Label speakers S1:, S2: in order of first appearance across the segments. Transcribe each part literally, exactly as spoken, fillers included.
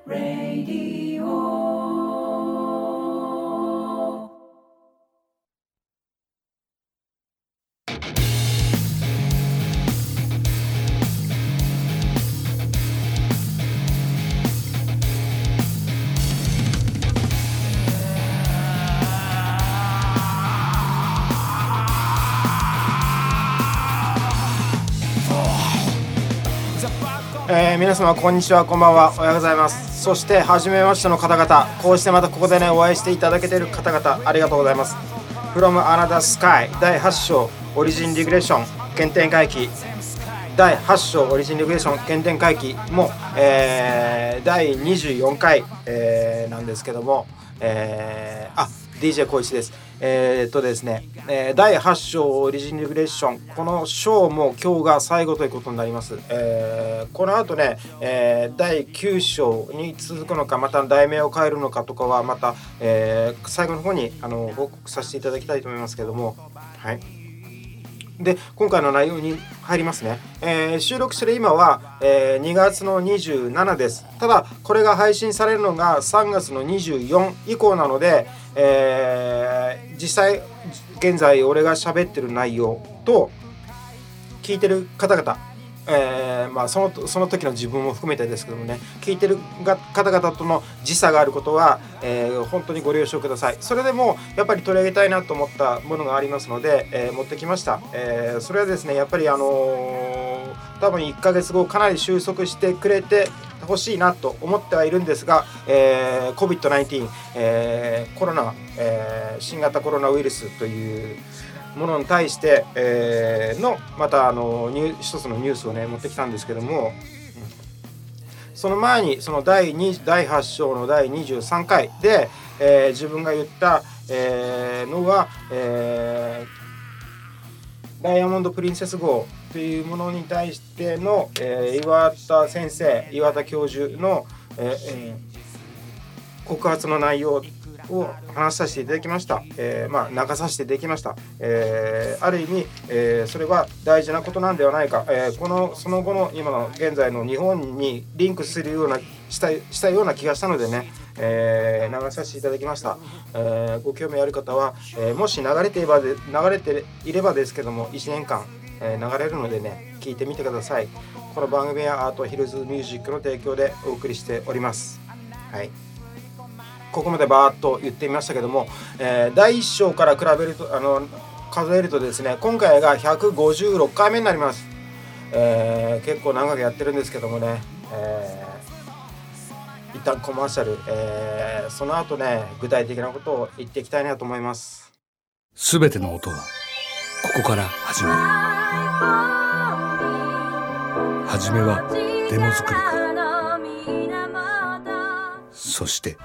S1: Radio。えー、皆様こんにちは、こんばんは、おはようございます。そして初めましての方々、こうしてまたここでねお会いしていただけている方々、ありがとうございます。 From Another Sky だいはち章オリジンリグレッション原点回帰、だいはち章オリジンリグレッション原点回帰も、えー、だいにじゅうよんかい、えー、なんですけども、えー、あ ディージェー コイチです。えー、っとですね、えー、だいはち章オリジンリグレッション、この章も今日が最後ということになります。えー、この後ね、えー、だいきゅう章に続くのか、また題名を変えるのかとかはまた、えー、最後の方にあの報告させていただきたいと思いますけども、はい。で今回の内容に入りますね。えー、収録してる今は、えー、にがつのにじゅうしちです。ただこれが配信されるのがさんがつのにじゅうよっか以降なので、えー、実際現在俺が喋ってる内容と聞いてる方々、えーまあ、その、その時の自分も含めてですけどもね、聞いてる方々との時差があることは、えー、本当にご了承ください。それでもやっぱり取り上げたいなと思ったものがありますので、えー、持ってきました。えー、それはですね、やっぱりあのー、多分いっかげつごかなり収束してくれて欲しいなと思ってはいるんですが、えー、コビッドナインティーン、えー、コロナ、えー、新型コロナウイルスというものに対して、えー、のまたあのニュ一つのニュースをね持ってきたんですけども、うん、その前にそのだいにだいはち章のだいにじゅうさんかいで、えー、自分が言った、えー、のは、えー、ダイヤモンドプリンセス号というものに対しての、えー、岩田先生岩田教授の、えーえー、告発の内容を話させていただきました。えー、まあ流させていただきました。えー、ある意味、えー、それは大事なことなんではないか。えー、このその後の今の現在の日本にリンクするようなしたしたような気がしたのでね、えー、流させていただきました。えー、ご興味ある方は、えー、もし流れていればで流れていればですけどもいちねんかん、えー、流れるのでね聞いてみてください。この番組はアートヒルズミュージックの提供でお送りしております。はい。ここまでバーッと言ってみましたけども、えー、だいいち章から比べるとあの数えるとですね、今回がひゃくごじゅうろっかいめになります。えー、結構長くやってるんですけどもね、えー、一旦コマーシャル、えー、その後ね具体的なことを言っていきたいなと思います。
S2: すべての音はここから始まる。はじめはデモ作りから、そして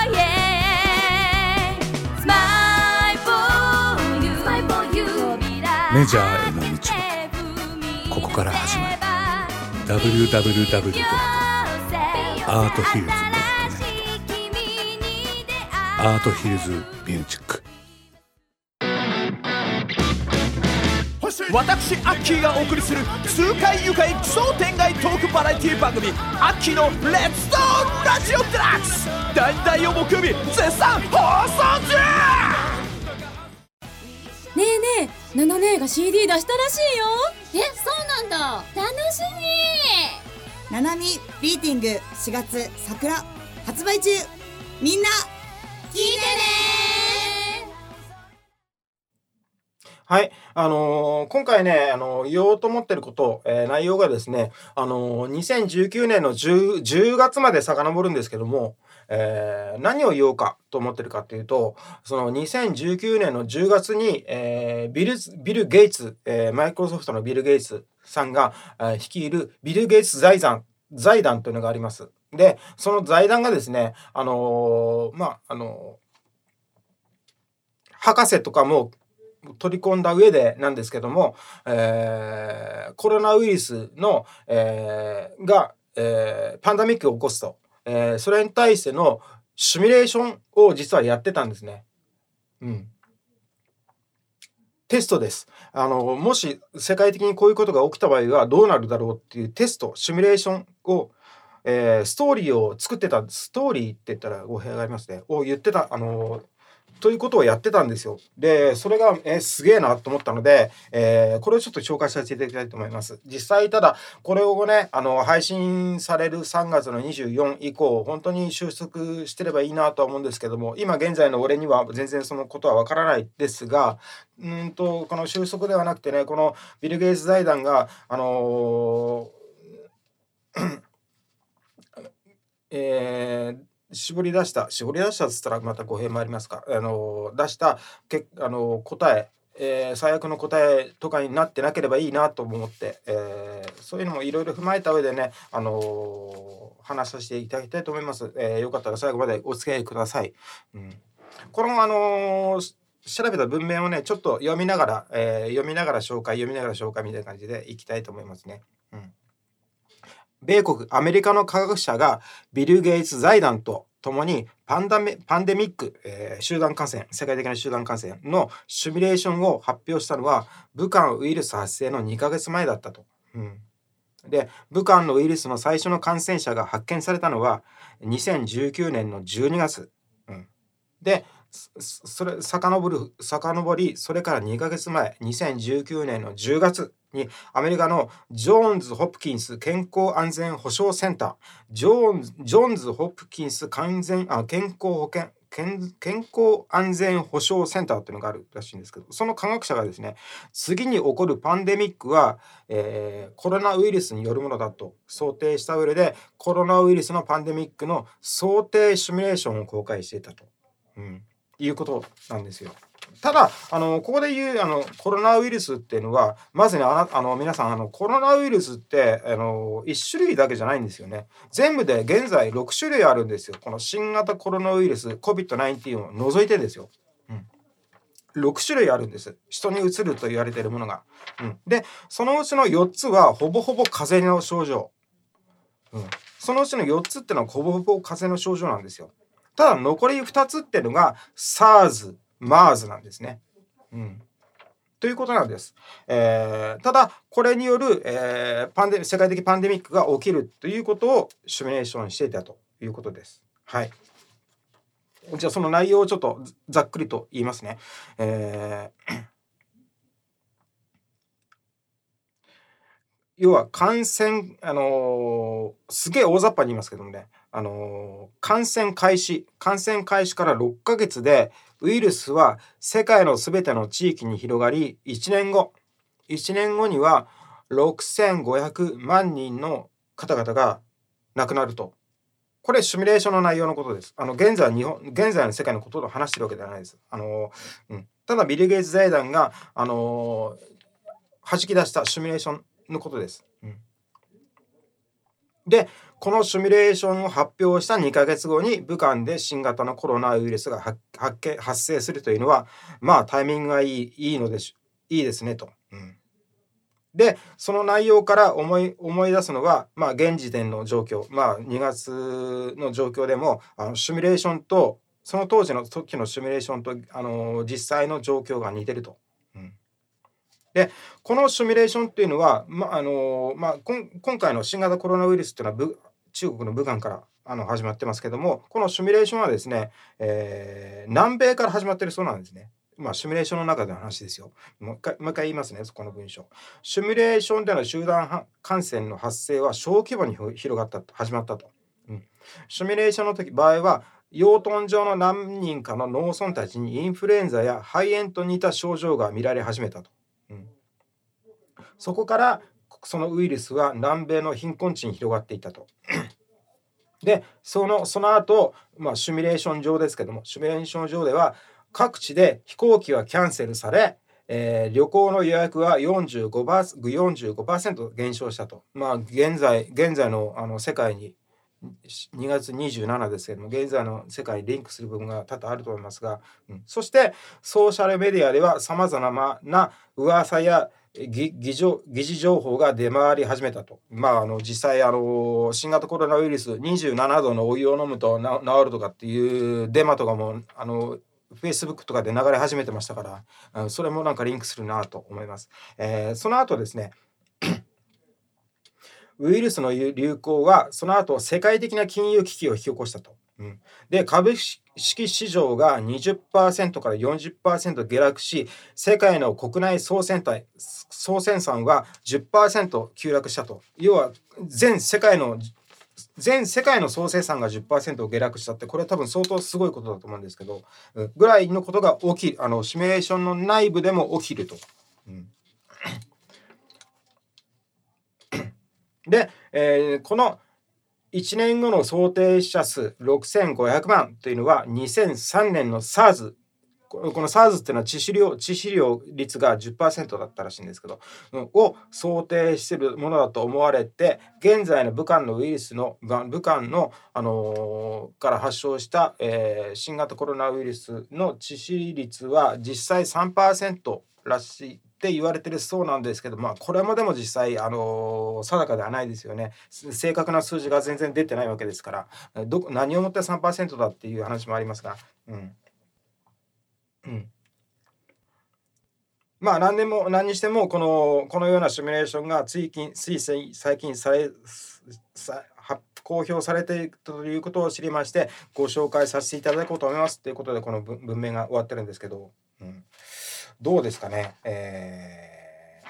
S2: メジャーへの道もここから始まる。 ダブリューダブリューダブリュードットアートヒルズドットネット アートヒルズミュージック。
S3: 私アッキーがお送りする痛快愉快奇想天外トークバラエティ番組アッキーのレッツトーラジオデラックス、だいだいを木曜日絶賛放送中。
S4: ねえねえ、ナナ姉が シーディー 出したらしいよ。
S5: え、そうなんだ。楽しみ。
S6: ナナミビーティングしがつ桜発売中。みんな
S5: 聞いてね。
S1: はい、あのー、今回ね、あのー、言おうと思ってること、えー、内容がですね、あのー、にせんじゅうきゅうねんの 10, じゅうがつまで遡るんですけども、えー、何を言おうかと思ってるかっていうと、そのにせんじゅうきゅうねんのじゅうがつに、えー、ビル、ビル・ゲイツ、えー、マイクロソフトのビル・ゲイツさんが、えー、率いるビル・ゲイツ財団、財団というのがあります。で、その財団がですね、あのー、まあ、あのー、博士とかも取り込んだ上でなんですけども、えー、コロナウイルスの、えー、が、えー、パンデミックを起こすと、えー、それに対してのシミュレーションを実はやってたんですね。うん。テストです。あのもし世界的にこういうことが起きた場合はどうなるだろうっていうテスト、シミュレーションをえー、ストーリーを作ってた、ストーリーって言ったら語弊がありますね、を言ってた、あのーということをやってたんですよ。で、それが、えー、すげえなと思ったので、えー、これをちょっと紹介させていただきたいと思います。実際、ただ、これをね、あの、配信されるさんがつのにじゅうよっか以降、本当に収束してればいいなとは思うんですけども、今現在の俺には全然そのことはわからないですが、うんと、この収束ではなくてね、このビル・ゲイツ財団が、あのーえー絞り出した絞り出したっつったらまた語弊もありますか、あの出したけあの答え、えー最悪の答えとかになってなければいいなと思って、えーそういうのもいろいろ踏まえた上でね、あの話させていただきたいと思います。えーよかったら最後までお付き合いください。うん、このあのー調べた文面をねちょっと読みながら、えー読みながら紹介読みながら紹介みたいな感じでいきたいと思いますね。うん米国、アメリカの科学者がビル・ゲイツ財団と共にパンダメパンデミック、えー集団感染、世界的な集団感染のシミュレーションを発表したのは武漢ウイルス発生のにかげつまえだったと。うんで、武漢のウイルスの最初の感染者が発見されたのはにせんじゅうきゅうねんのじゅうにがつ。うん、で、そそれ遡る遡りそれからにかげつまえにせんじゅうきゅうねんのじゅうがつにアメリカのジョーンズ・ホプキンス健康安全保障センタージョーンズ・ジョーンズ・ホプキンス完全あ健康保険健健康安全保障センターっていうのがあるらしいんですけど、その科学者がですね、次に起こるパンデミックは、えーコロナウイルスによるものだと想定した上でコロナウイルスのパンデミックの想定シミュレーションを公開していたと。うんいうことなんですよ。ただあのここで言うあのコロナウイルスっていうのはまずね、あなあの皆さんあのコロナウイルスってあのいち種類だけじゃないんですよね。全部で現在ろく種類あるんですよ。この新型コロナウイルス コビッドナインティーン を除いてですよ。うんろく種類あるんです。人にうつると言われているものが。うん、でそのうちのよっつはほぼほぼ風邪の症状。うん、そのうちのよっつってのはほぼほぼ風邪の症状なんですよ。ただ残りふたつっていうのが SARS、MERS なんですね。うん、ということなんです。えーただこれによる、えーパンデ世界的パンデミックが起きるということをシミュレーションしていたということです。はい。じゃあその内容をちょっとざっくりと言いますね。えー要は感染、あのーすげえ大雑把に言いますけどもね、あのー感染開始感染開始からろっかげつでウイルスは世界のすべての地域に広がり、いちねんごいちねんごにはろくせんごひゃくまんにんの方々が亡くなると。これシミュレーションの内容のことです。あの現在日本現在の世界のことを話してるわけではないです。あのーうん、ただビル・ゲイツ財団が、あのー弾き出したシミュレーションのことです。うん、でこのシミュレーションを発表したにかげつごに武漢で新型のコロナウイルスが発発発生するというのはまあタイミングがいいいいのでしいいですねと。うんでその内容から思い思い出すのは、まあ、現時点の状況、まあ、にがつの状況でもあのシミュレーションとその当時の時のシミュレーションとあの実際の状況が似てると。うんでこのシミュレーションっていうのは、まあのまあ、今回の新型コロナウイルスっていうのは中国の武漢からあの始まってますけども、このシミュレーションはですね、えー、南米から始まってるそうなんですね。まあ、シミュレーションの中での話ですよ。もう一回、もう一回言いますね、そこの文章。シミュレーションでの集団感染の発生は小規模に広がったと、始まったと。うん、シミュレーションの時場合は、養豚場の何人かの農村たちにインフルエンザや肺炎と似た症状が見られ始めたと。うん、そこからそのウイルスは南米の貧困地に広がっていったと。で、その、その後、まあ、シミュレーション上ですけども、シミュレーション上では、各地で飛行機はキャンセルされ、えー、旅行の予約は よんじゅうごパーセント 減少したと。まあ現在現在のあの世界ににがつにじゅうしちにちですけども、現在の世界にリンクする部分が多々あると思いますが、うん、そしてソーシャルメディアではさまざまな噂や議事情報が出回り始めたと。まあ、あの実際あの新型コロナウイルスにじゅうななどのお湯を飲むと治るとかっていうデマとかもあのFacebook とかで流れ始めてましたから、それもなんかリンクするなと思います。えー、その後ですねウイルスの流行はその後世界的な金融危機を引き起こしたと。うん、で株式市場が にじゅっパーセント から よんじゅっパーセント 下落し、世界の国内総生産総生産は じゅっパーセント 急落したと。要は全世界の全世界の総生産が じゅっパーセント 下落したって、これは多分相当すごいことだと思うんですけど、ぐらいのことが起きる、あのシミュレーションの内部でも起きると。うん、で、えー、このいちねんごの想定死者数ろくせんごひゃくまんというのはにせんさんねんの SARS、 この SARS っていうのは致死量、致死量率が じゅっパーセント だったらしいんですけど、を想定しているものだと思われて、現在の武漢のウイルスの武漢の、あのー、から発症した、えー、新型コロナウイルスの致死率は実際 さんパーセント らしいって言われてるそうなんですけど、まあこれもでも実際、あのー、定かではないですよね。正確な数字が全然出てないわけですから、ど何をもって さんパーセント だっていう話もありますが、うんうん、まあ何でも何にしてもこのこのようなシミュレーションがつい近つい最近されさ公表されているということを知りまして、ご紹介させていただこうと思いますということで、この文面が終わってるんですけど、うん、どうですかね。え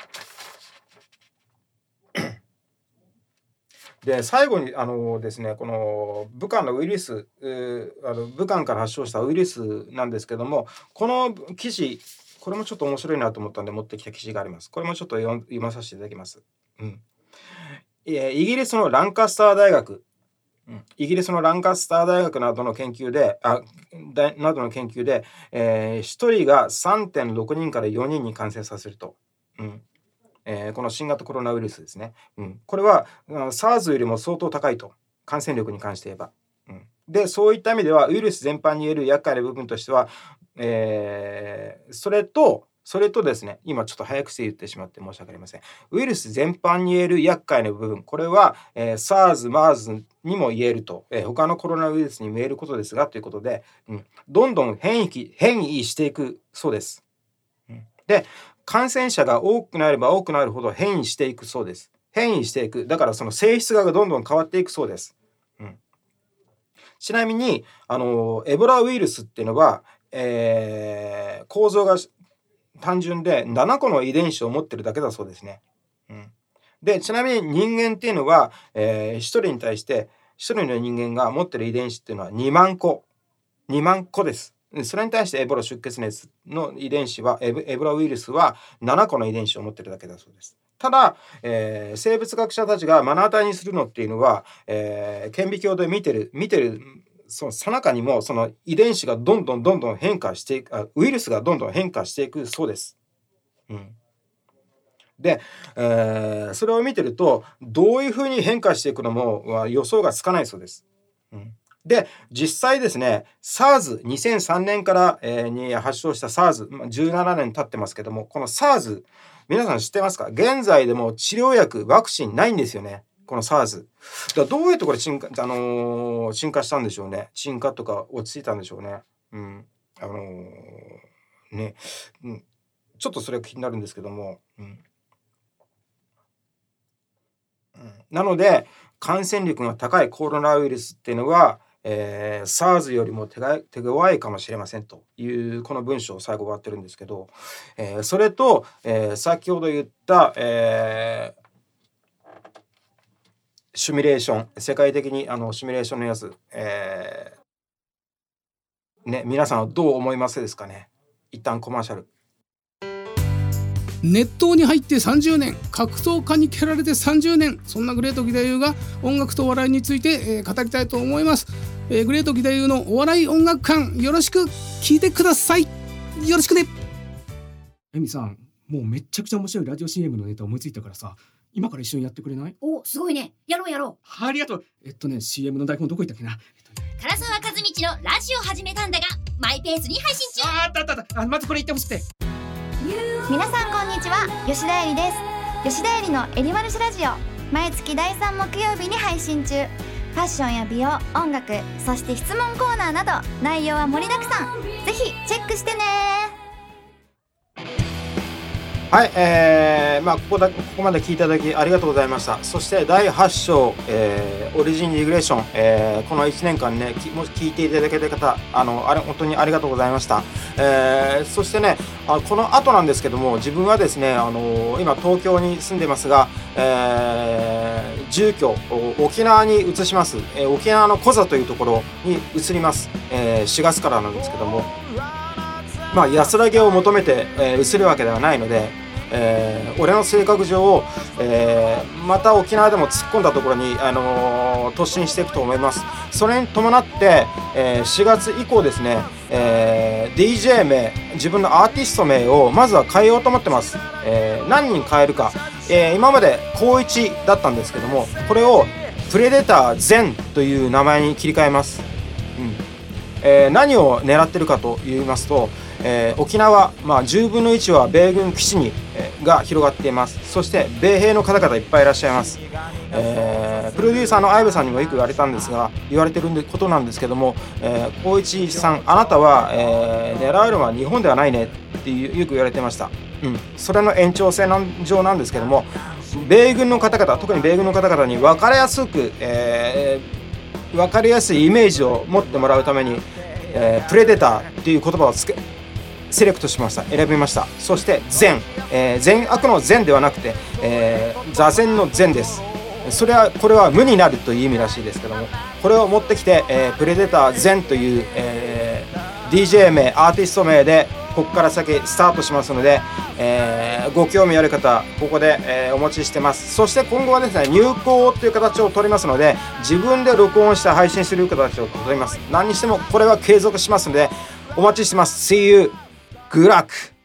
S1: ー、で最後にあのですね、この武漢のウイルス、あの武漢から発症したウイルスなんですけども、この記事、これもちょっと面白いなと思ったんで持ってきた記事があります。これもちょっと読まさせていただきます。うん、イギリスのランカスター大学、うん、イギリスのランカスター大学などの研究で、あなどの研究で、えー、ひとりが さんてんろくにんからよにんに感染させると。うんえー、この新型コロナウイルスですね。うん、これは SARS よりも相当高いと、感染力に関して言えば。うん、でそういった意味ではウイルス全般に言える厄介な部分としては、えー、それとそれとですね、今ちょっと早くして言ってしまって申し訳ありません。ウイルス全般に言える厄介な部分、これは、えー、SARS、MERS にも言えると、えー、他のコロナウイルスにも言えることですがということで、うん、どんどん変異変異していくそうです。うん、で感染者が多くなれば多くなるほど変異していくそうです。変異していく。だからその性質がどんどん変わっていくそうです。うん、ちなみにあのエボラウイルスっていうのは、えー、構造が単純でななこの遺伝子を持ってるだけだそうですね。うん、でちなみに人間っていうのは、えー、ひとりに対してひとりの人間が持ってる遺伝子っていうのはにまんこにまんこです。それに対してエボラ出血熱の遺伝子はエボ、エボラウイルスはななこの遺伝子を持ってるだけだそうです。ただ、えー、生物学者たちが目の当たりにするのっていうのは、えー、顕微鏡で見てる見てるその最中にもその遺伝子がどんどんどんどん変化していく、あウイルスがどんどん変化していくそうです。うん、で、えー、それを見てるとどういうふうに変化していくのも予想がつかないそうです。うんで実際ですね SARS にせんさんねんから、えー、に発症した SARS じゅうななねん経ってますけども、この SARS 皆さん知ってますか？現在でも治療薬ワクチンないんですよね、この SARS。 だどういうところで進化、あのー、進化したんでしょうね。進化とか落ち着いたんでしょうね。うんあのー、ね、うん、ちょっとそれが気になるんですけども、うんうん、なので感染力が高いコロナウイルスっていうのはえー、SARS よりも手が手強いかもしれませんというこの文章を最後終わってるんですけど、えー、それと、えー、先ほど言った、えー、シミュレーション、世界的にあのシミュレーションのやつ、えーね、皆さんはどう思いますですかね。一旦コマーシャル。
S7: 熱湯に入ってさんじゅうねん、格闘家に蹴られてさんじゅうねん、そんなグレート義太夫が音楽とお笑いについて、えー、語りたいと思います。えー、グレート義太夫のお笑い音楽館、よろしく聞いてください。よろしくね。エミさん、もうめっちゃくちゃ面白いラジオ シーエム のネタ思いついたからさ、今から一緒にやってくれない？
S5: お、すごいね。やろうやろ
S7: う。ありがとう。えっとね シーエム の台本どこ行ったっけな。
S5: 唐沢和道のラジオ始めたんだがマイペースに配信中。
S7: あったあったあった。あ、まずこれ言ってほしくて。
S8: 皆さんこんにちは、吉田絵里です。吉田絵里のエリマルシラジオ、毎月だいさん木曜日に配信中。ファッションや美容、音楽、そして質問コーナーなど内容は盛りだくさん。ぜひチェックしてね。
S1: はい、えーまあ、ここだここまで聞いていただきありがとうございました。そしてだいはち章、えー、オリジンリグレーション、えー、このいちねんかんね、もし聞いていただけた方、あのあれ本当にありがとうございました。えー、そしてね、あこの後なんですけども、自分はですね、あの今東京に住んでますが、えー、住居沖縄に移します、えー、沖縄のコザというところに移ります、えー、しがつからなんですけども、まあ、安らぎを求めて、えー、移るわけではないので、えー、俺の性格上、えー、また沖縄でも突っ込んだところに、あのー、突進していくと思います。それに伴って、えー、しがつ以降ですね、えー、ディージェー 名、自分のアーティスト名をまずは変えようと思ってます。えー、何人変えるか、えー、今まで高一だったんですけども、これをプレデターゼンという名前に切り替えます。うんえー、何を狙ってるかと言いますと、えー、沖縄、まあ、じゅうぶんのいちは米軍基地に、えー、が広がっています。そして米兵の方々いっぱいいらっしゃいます。えー、プロデューサーの相部さんにもよく言われたんですが言われてることなんですけども、えー、光一さん、あなたは、えー、狙うのは日本ではないねっていうよく言われてました。うん、それの延長線上なんですけども、米軍の方々、特に米軍の方々に分かりやすく、えー、分かりやすいイメージを持ってもらうために、えー、プレデターっていう言葉をつけセレクトしました。選びました。そして善、えー、善悪の善ではなくて、えー、座禅の善です。それはこれは無になるという意味らしいですけども、これを持ってきて、えー、プレデター善という、えー、ディージェー 名、アーティスト名でここから先スタートしますので、えー、ご興味ある方ここで、えー、お持ちしてます。そして今後はですね、入稿という形を取りますので、自分で録音して配信する形を取ります。何にしてもこれは継続しますのでお待ちしてます。See you. Good luck!